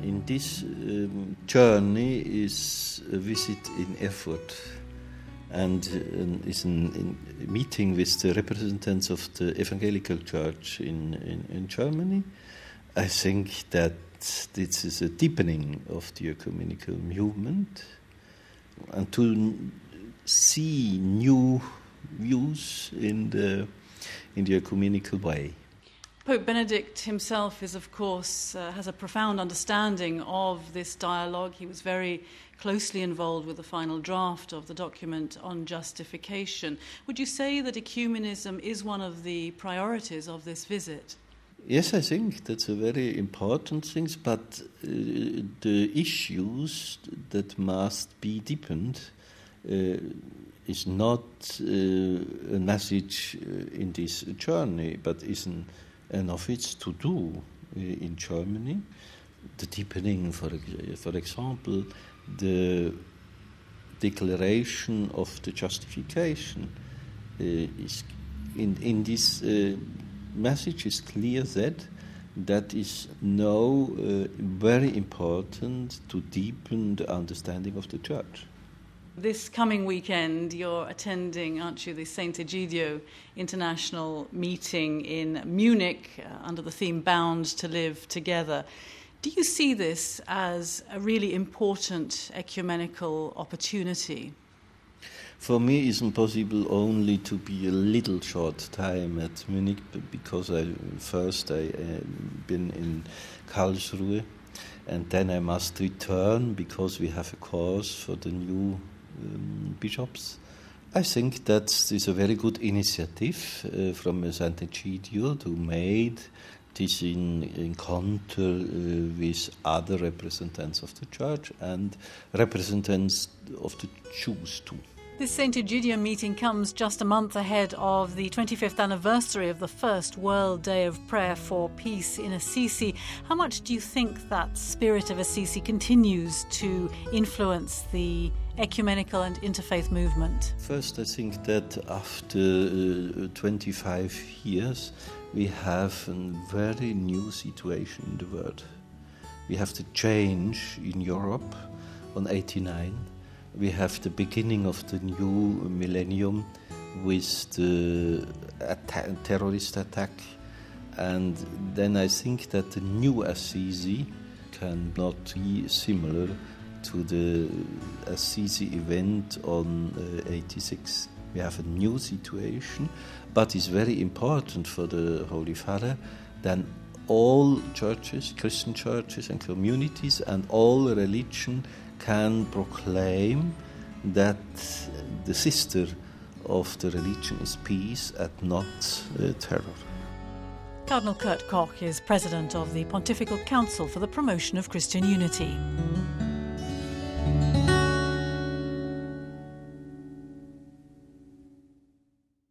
in this journey is a visit in Erfurt and is a meeting with the representatives of the Evangelical Church in Germany. I think that this is a deepening of the ecumenical movement and to see new views in the ecumenical way. Pope Benedict himself is, of course, has a profound understanding of this dialogue. He was very closely involved with the final draft of the document on justification. Would you say that ecumenism is one of the priorities of this visit? Yes, I think that's a very important thing, but the issues that must be deepened is not a message in this journey, but is enough it's to do in Germany. The deepening, for example, the declaration of the justification is in this message is clear that is now very important to deepen the understanding of the Church. This coming weekend, you're attending, aren't you, the St. Egidio International Meeting in Munich under the theme Bound to Live Together. Do you see this as a really important ecumenical opportunity? For me, it's impossible only to be a little short time at Munich because I been in Karlsruhe and then I must return because we have a course for the new bishops. I think that is a very good initiative from Sant'Egidio who made this in encounter with other representatives of the Church and representatives of the Jews too. This St. Egidio meeting comes just a month ahead of the 25th anniversary of the first World Day of Prayer for Peace in Assisi. How much do you think that spirit of Assisi continues to influence the ecumenical and interfaith movement? First, I think that after 25 years, we have a very new situation in the world. We have the change in Europe on 89. We have the beginning of the new millennium with the terrorist attack. And then I think that the new Assisi cannot be similar to the Assisi event on 86. We have a new situation, but it's very important for the Holy Father that all churches, Christian churches and communities and all religion can proclaim that the sister of the religion is peace and not terror. Cardinal Kurt Koch is president of the Pontifical Council for the Promotion of Christian Unity.